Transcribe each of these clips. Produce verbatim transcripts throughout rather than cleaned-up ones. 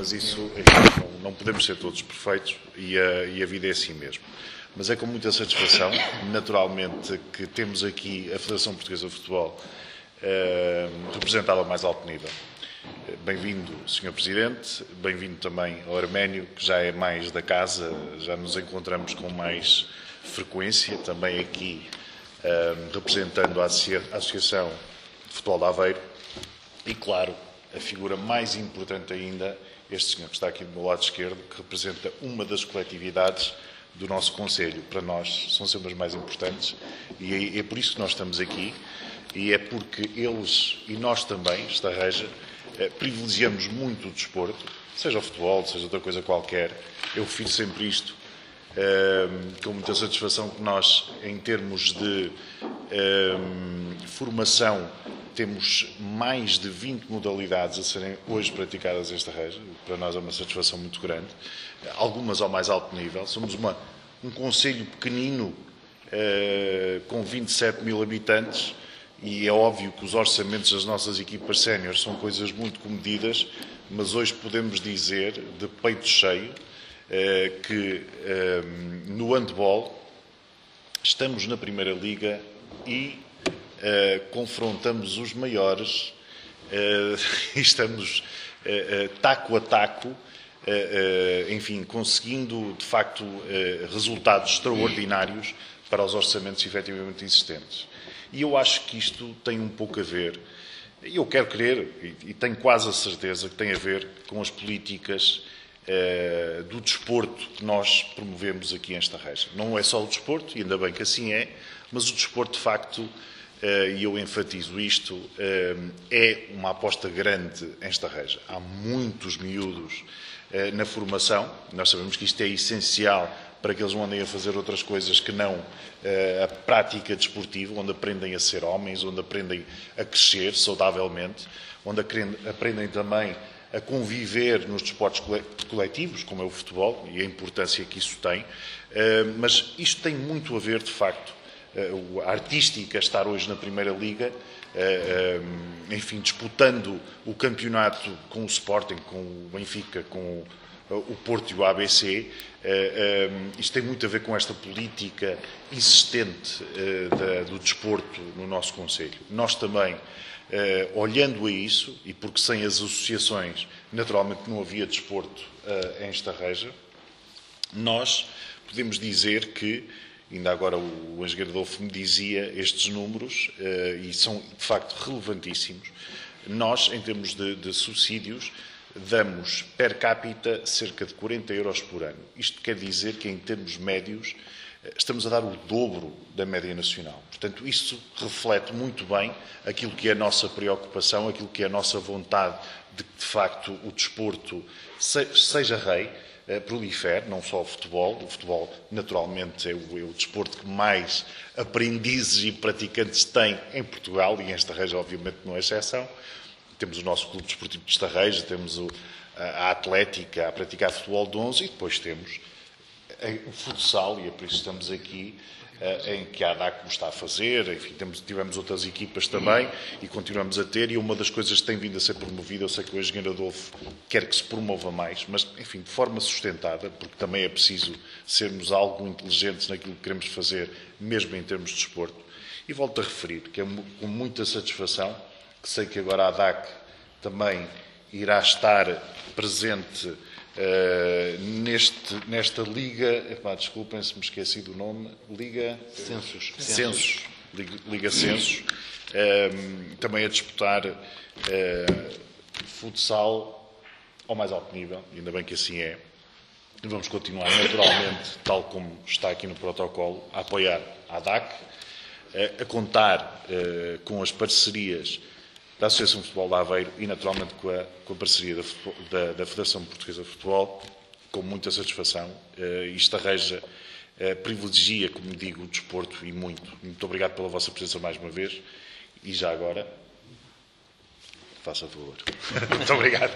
mas isso, enfim, não, não podemos ser todos perfeitos e a, e a vida é assim mesmo. Mas é com muita satisfação, naturalmente, que temos aqui a Federação Portuguesa de Futebol eh, representada ao mais alto nível. Bem-vindo, senhor Presidente, bem-vindo também ao Arménio, que já é mais da casa, já nos encontramos com mais frequência, também aqui eh, representando a Associação de Futebol de Aveiro e, claro, a figura mais importante ainda, este senhor que está aqui do meu lado esquerdo, que representa uma das coletividades do nosso Conselho. Para nós são sempre as mais importantes e é, é por isso que nós estamos aqui e é porque eles e nós também, esta reja, eh, privilegiamos muito o desporto, seja o futebol, seja outra coisa qualquer. Eu refiro sempre isto eh, com muita satisfação que nós, em termos de eh, formação, temos mais de vinte modalidades a serem hoje praticadas esta reja. Para nós é uma satisfação muito grande. Algumas ao mais alto nível. Somos uma, um concelho pequenino, eh, com vinte e sete mil habitantes, e é óbvio que os orçamentos das nossas equipas séniores são coisas muito comedidas, mas hoje podemos dizer, de peito cheio, eh, que eh, no handball estamos na Primeira Liga e Uh, confrontamos os maiores uh, e estamos uh, uh, taco a taco, uh, uh, enfim, conseguindo de facto uh, resultados extraordinários para os orçamentos efetivamente existentes. E eu acho que isto tem um pouco a ver, e eu quero crer, e, e tenho quase a certeza que tem a ver com as políticas uh, do desporto que nós promovemos aqui nesta reja. Não é só o desporto, e ainda bem que assim é, mas o desporto de facto, e eu enfatizo isto, é uma aposta grande nesta reja. Há muitos miúdos na formação, nós sabemos que isto é essencial para que eles não andem a fazer outras coisas que não a prática desportiva, onde aprendem a ser homens, onde aprendem a crescer saudavelmente, onde aprendem também a conviver nos desportos coletivos, como é o futebol, e a importância que isso tem. Mas isto tem muito a ver, de facto, a artística estar hoje na Primeira Liga, enfim, disputando o campeonato com o Sporting, com o Benfica, com o Porto e o A B C. Isto tem muito a ver com esta política existente do desporto no nosso Conselho. Nós também, olhando a isso, e porque sem as associações naturalmente não havia desporto em esta reja, nós podemos dizer que, ainda agora o engenheiro Adolfo me dizia estes números, uh, e são de facto relevantíssimos. Nós, em termos de, de subsídios, damos per capita cerca de quarenta euros por ano. Isto quer dizer que, em termos médios, estamos a dar o dobro da média nacional. Portanto, isso reflete muito bem aquilo que é a nossa preocupação, aquilo que é a nossa vontade de que, de facto, o desporto seja rei, prolifere, não só o futebol. O futebol, naturalmente, é o, é o desporto que mais aprendizes e praticantes tem em Portugal, e em Estarreja, obviamente, não é exceção. Temos o nosso clube desportivo de Estarreja, temos o, a Atlética a praticar futebol de onze, e depois temos o futsal, e é por isso que estamos aqui, em que a ADAC está a fazer. Enfim, temos, tivemos outras equipas também e continuamos a ter, e uma das coisas que tem vindo a ser promovida, eu sei que o engenheiro Adolfo quer que se promova mais, mas, enfim, de forma sustentada, porque também é preciso sermos algo inteligentes naquilo que queremos fazer, mesmo em termos de desporto. E volto a referir que é com muita satisfação que sei que agora a ADAC também irá estar presente Uh, neste, nesta Liga, epá, desculpem se me esqueci do nome, Liga Censos, Censos, Liga, Liga Censos, uh, também a disputar uh, futsal ao mais alto nível, ainda bem que assim é. E vamos continuar naturalmente, tal como está aqui no protocolo, a apoiar a ADAC, uh, a contar uh, com as parcerias da Associação de Futebol de Aveiro e, naturalmente, com a, com a parceria da, da, da Federação Portuguesa de Futebol, com muita satisfação. Uh, isto arreja, uh, privilegia, como digo, o desporto e muito. Muito obrigado pela vossa presença mais uma vez. E já agora, faça favor. Muito obrigado.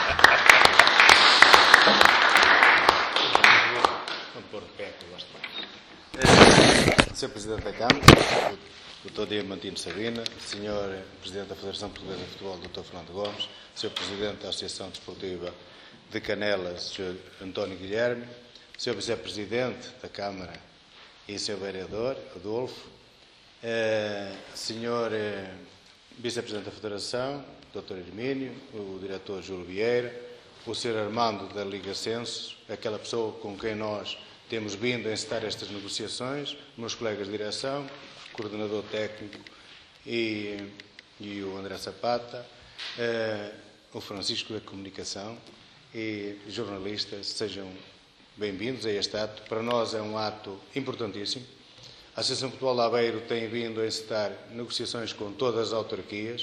senhor Presidente da Câmara, doutor Diamantino Sabina, senhor Presidente da Federação Portuguesa de Futebol, doutor Fernando Gomes, senhor Presidente da Associação Desportiva de Canelas, senhor António Guilherme, senhor Vice-Presidente da Câmara e senhor Vereador, Adolfo, eh, senhor eh, Vice-Presidente da Federação, doutor Hermínio, o Diretor Júlio Vieira, o senhor Armando da Liga Censos, aquela pessoa com quem nós temos vindo a encetar estas negociações, meus colegas de direção, coordenador técnico e, e o André Sapata, eh, o Francisco da Comunicação e jornalistas, sejam bem-vindos a este ato. Para nós é um ato importantíssimo. A Associação de Futebol de Aveiro tem vindo a encetar negociações com todas as autarquias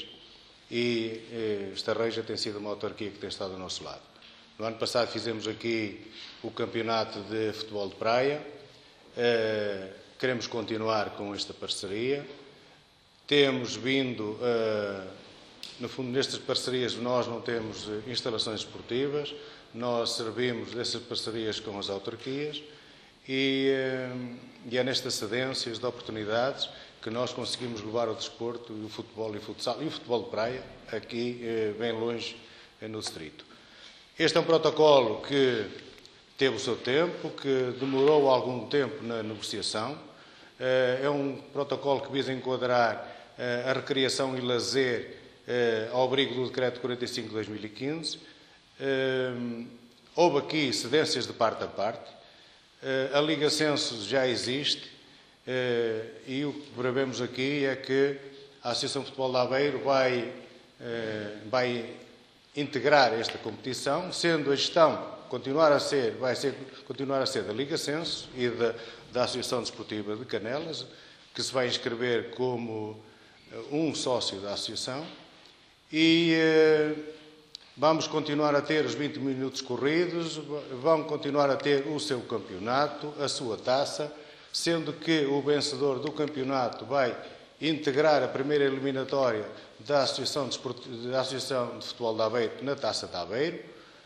e eh, Estarreja tem sido uma autarquia que tem estado ao nosso lado. No ano passado fizemos aqui o campeonato de futebol de praia. Eh, queremos continuar com esta parceria. Temos vindo, eh, no fundo, nestas parcerias nós não temos eh, instalações esportivas, nós servimos dessas parcerias com as autarquias e, eh, e é nestas cedências de oportunidades que nós conseguimos levar o desporto, e o futebol e o futsal, e o futebol de praia, aqui eh, bem longe eh, no distrito. Este é um protocolo que teve o seu tempo, que demorou algum tempo na negociação. Eh, é um protocolo que visa enquadrar eh, a recreação e lazer eh, ao abrigo do Decreto quarenta e cinco de dois mil e quinze. Eh, houve aqui cedências de parte a parte. Eh, a Liga Censos já existe. Uh, e o que prevemos aqui é que a Associação de Futebol de Aveiro vai, uh, vai integrar esta competição, sendo a gestão continuar a ser, vai ser, continuar a ser da Liga Censo e da, da Associação Desportiva de Canelas, que se vai inscrever como um sócio da associação, e uh, vamos continuar a ter os vinte minutos corridos, vão continuar a ter o seu campeonato, a sua taça, sendo que o vencedor do campeonato vai integrar a primeira eliminatória da Associação de, da Associação de Futebol de Aveiro na Taça de Aveiro.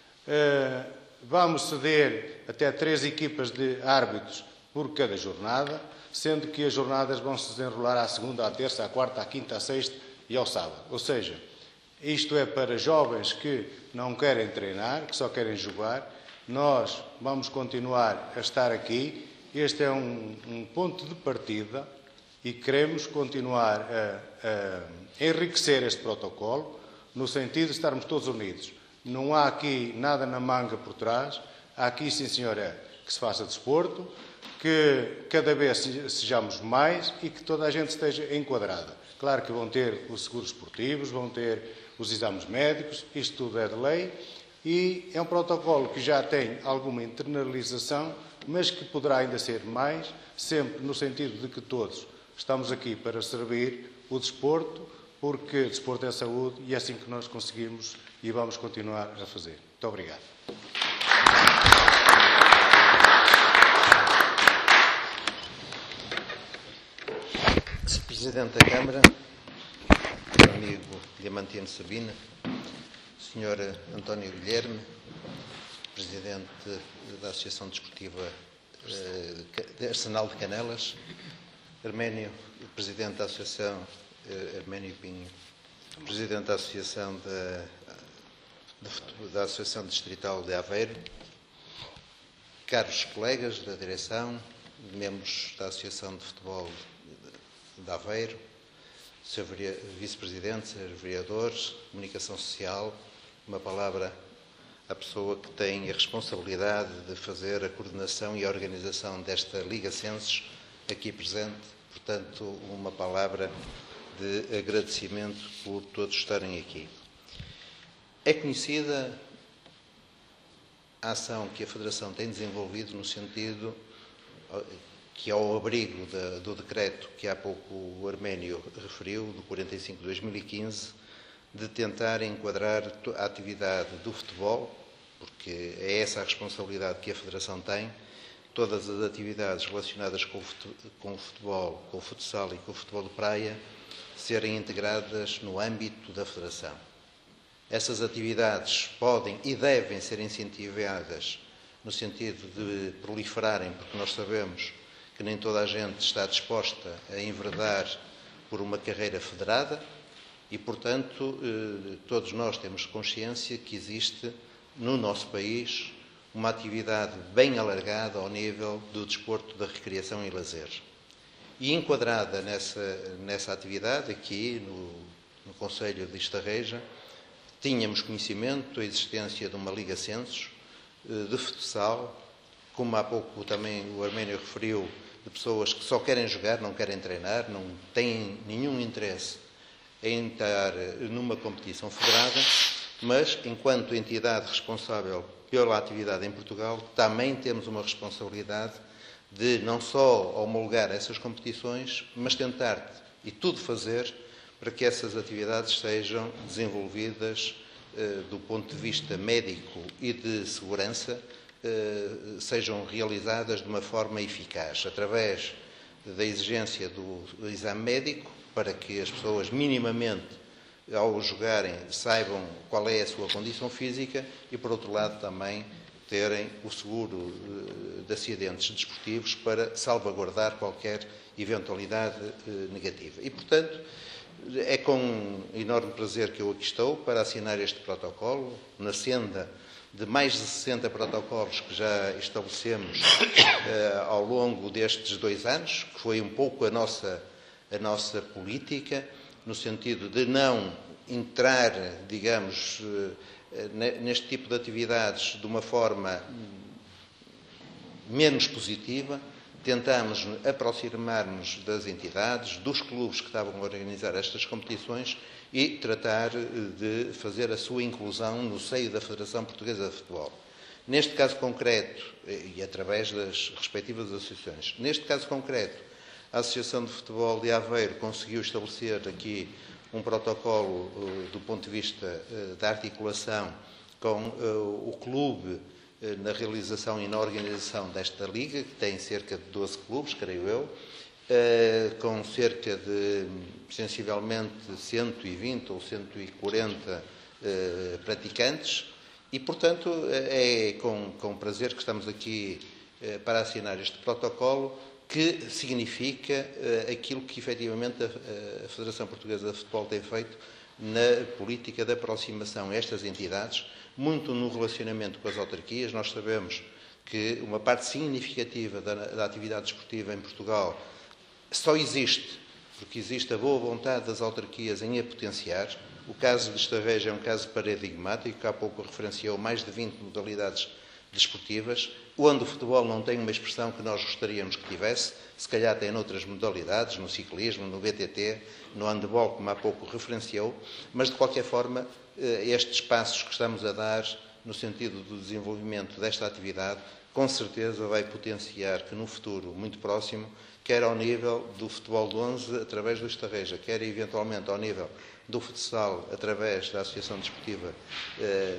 Vamos ceder até três equipas de árbitros por cada jornada, sendo que as jornadas vão se desenrolar à segunda, à terça, à quarta, à quinta, à sexta e ao sábado. Ou seja, isto é para jovens que não querem treinar, que só querem jogar. Nós vamos continuar a estar aqui. Este é um, um ponto de partida e queremos continuar a, a enriquecer este protocolo no sentido de estarmos todos unidos. Não há aqui nada na manga por trás. Há aqui, sim senhora, que se faça desporto, que cada vez sejamos mais e que toda a gente esteja enquadrada. Claro que vão ter os seguros esportivos, vão ter os exames médicos, isto tudo é de lei e é um protocolo que já tem alguma internalização, mas que poderá ainda ser mais, sempre no sentido de que todos estamos aqui para servir o desporto, porque desporto é saúde e é assim que nós conseguimos e vamos continuar a fazer. Muito obrigado. senhor Presidente da Câmara, meu amigo Diamantino Sabina, senhor António Guilherme, Presidente da Associação Desportiva de Arsenal de Canelas, Herménio, Presidente da Associação Herménio Pinho, Presidente da Associação da, da Associação Distrital de Aveiro, caros colegas da direção, membros da Associação de Futebol de Aveiro, senhor Vice-Presidente, senhores vereadores, Comunicação Social, uma palavra à pessoa que tem a responsabilidade de fazer a coordenação e a organização desta Liga Censos aqui presente. Portanto, uma palavra de agradecimento por todos estarem aqui. É conhecida a ação que a Federação tem desenvolvido no sentido que, ao abrigo de, do decreto que há pouco o Herménio referiu, do quarenta e cinco de dois mil e quinze, de tentar enquadrar a atividade do futebol, porque é essa a responsabilidade que a Federação tem, todas as atividades relacionadas com o futebol, com o futsal e com o futebol de praia, serem integradas no âmbito da Federação. Essas atividades podem e devem ser incentivadas no sentido de proliferarem, porque nós sabemos que nem toda a gente está disposta a enverdar por uma carreira federada e, portanto, todos nós temos consciência que existe no nosso país, uma atividade bem alargada ao nível do desporto, da recreação e lazer. E enquadrada nessa, nessa atividade, aqui no, no Concelho de Estarreja, tínhamos conhecimento da existência de uma Liga Censos, de futsal, como há pouco também o Arménio referiu, de pessoas que só querem jogar, não querem treinar, não têm nenhum interesse em estar numa competição federada, mas, enquanto entidade responsável pela atividade em Portugal, também temos uma responsabilidade de não só homologar essas competições, mas tentar e tudo fazer para que essas atividades sejam desenvolvidas eh, do ponto de vista médico e de segurança, eh, sejam realizadas de uma forma eficaz, através da exigência do, do exame médico, para que as pessoas minimamente, ao jogarem, saibam qual é a sua condição física e, por outro lado, também terem o seguro de acidentes desportivos para salvaguardar qualquer eventualidade negativa. E, portanto, é com enorme prazer que eu aqui estou para assinar este protocolo, na senda de mais de sessenta protocolos que já estabelecemos eh, ao longo destes dois anos, que foi um pouco a nossa, a nossa política, no sentido de não entrar, digamos, neste tipo de atividades de uma forma menos positiva. Tentamos aproximar-nos das entidades, dos clubes que estavam a organizar estas competições e tratar de fazer a sua inclusão no seio da Federação Portuguesa de Futebol. Neste caso concreto, e através das respectivas associações, neste caso concreto, a Associação de Futebol de Aveiro conseguiu estabelecer aqui um protocolo uh, do ponto de vista uh, da articulação com uh, o clube uh, na realização e na organização desta liga, que tem cerca de doze clubes, creio eu, uh, com cerca de, sensivelmente, cento e vinte ou cento e quarenta uh, praticantes e, portanto, é com, com prazer que estamos aqui uh, para assinar este protocolo, que significa uh, aquilo que, efetivamente, a, a Federação Portuguesa de Futebol tem feito na política de aproximação a estas entidades, muito no relacionamento com as autarquias. Nós sabemos que uma parte significativa da, da atividade desportiva em Portugal só existe porque existe a boa vontade das autarquias em a potenciar. O caso de Estarreja é um caso paradigmático, que há pouco referenciou mais de vinte modalidades desportivas, onde o futebol não tem uma expressão que nós gostaríamos que tivesse, se calhar tem noutras modalidades, no ciclismo, no B T T, no handball, como há pouco referenciou, mas de qualquer forma, estes passos que estamos a dar no sentido do desenvolvimento desta atividade, com certeza vai potenciar que no futuro muito próximo, quer ao nível do futebol de onze, através do Estarreja, quer eventualmente ao nível do futsal, através da Associação Desportiva eh,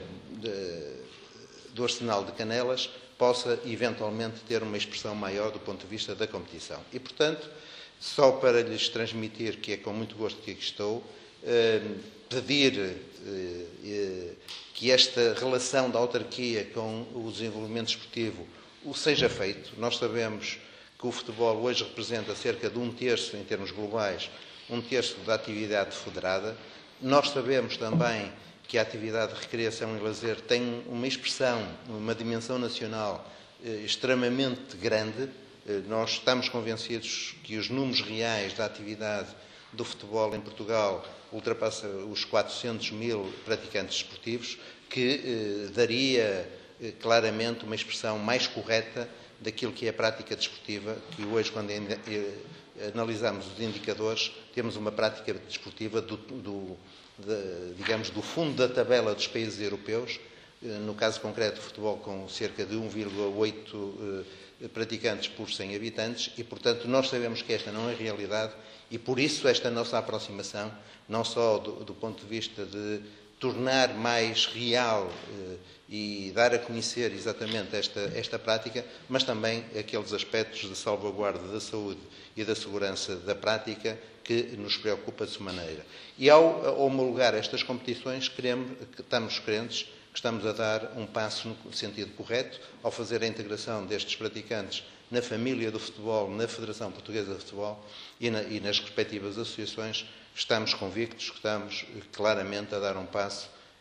de, do Arsenal de Canelas, possa eventualmente ter uma expressão maior do ponto de vista da competição. E, portanto, só para lhes transmitir que é com muito gosto que aqui estou, eh, pedir eh, eh, que esta relação da autarquia com o desenvolvimento desportivo o seja feito. Nós sabemos que o futebol hoje representa cerca de um terço, em termos globais, um terço da atividade federada. Nós sabemos também que a atividade de recreação e lazer tem uma expressão, uma dimensão nacional eh, extremamente grande. Eh, nós estamos convencidos que os números reais da atividade do futebol em Portugal ultrapassa os quatrocentos mil praticantes esportivos, que eh, daria eh, claramente uma expressão mais correta daquilo que é a prática desportiva, que hoje, quando eh, analisamos os indicadores, temos uma prática desportiva do, do De, digamos, do fundo da tabela dos países europeus, no caso concreto do futebol com cerca de um vírgula oito eh, praticantes por cem habitantes e, portanto, nós sabemos que esta não é realidade e, por isso, esta nossa aproximação, não só do, do ponto de vista de tornar mais real eh, e dar a conhecer exatamente esta, esta prática, mas também aqueles aspectos de salvaguarda da saúde e da segurança da prática que nos preocupa de maneira. E ao homologar estas competições, queremos, estamos crentes que estamos a dar um passo no sentido correto, ao fazer a integração destes praticantes na família do futebol, na Federação Portuguesa de Futebol e, na, e nas respectivas associações. Estamos convictos que estamos claramente a dar um passo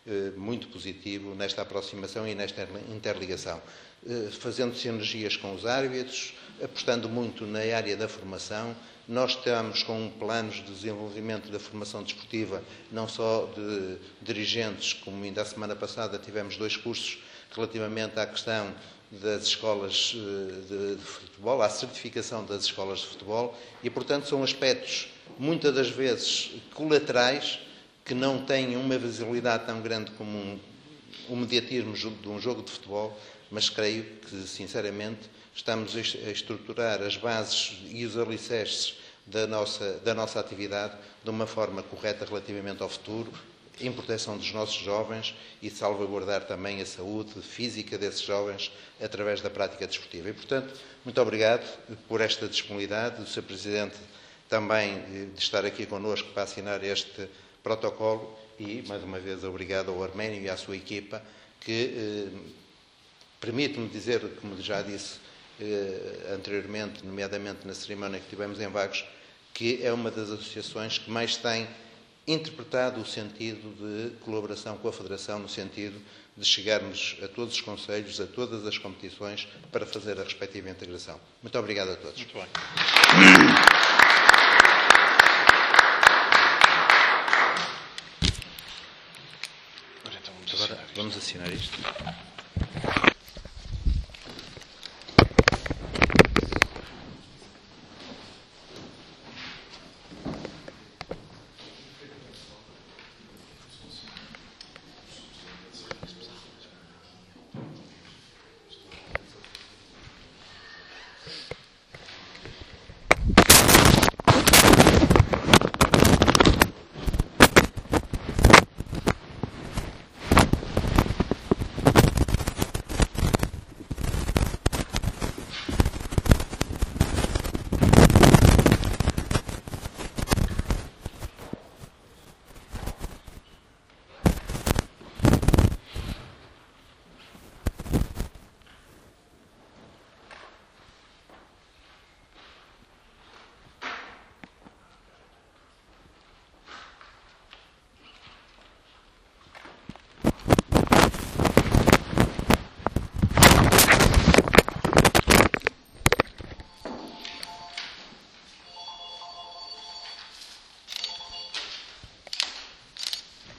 muito positivo nesta aproximação e nesta interligação, fazendo sinergias com os árbitros, apostando muito na área da formação. Nós estamos com planos de desenvolvimento da formação desportiva, não só de dirigentes, como ainda a semana passada tivemos dois cursos relativamente à questão das escolas de futebol, à certificação das escolas de futebol, e, portanto, são aspectos, muitas das vezes, colaterais, que não têm uma visibilidade tão grande como um, um mediatismo de um jogo de futebol, mas creio que, sinceramente, estamos a estruturar as bases e os alicerces da nossa, da nossa atividade de uma forma correta relativamente ao futuro, em proteção dos nossos jovens e salvaguardar também a saúde física desses jovens através da prática desportiva. E, portanto, muito obrigado por esta disponibilidade, o senhor Presidente também de estar aqui connosco para assinar este protocolo e, mais uma vez, obrigado ao Arménio e à sua equipa, que eh, permite-me dizer, como já disse eh, anteriormente, nomeadamente na cerimónia que tivemos em Vagos, que é uma das associações que mais tem interpretado o sentido de colaboração com a Federação, no sentido de chegarmos a todos os conselhos, a todas as competições, para fazer a respectiva integração. Muito obrigado a todos. Muito bem. Agora vamos assinar isto.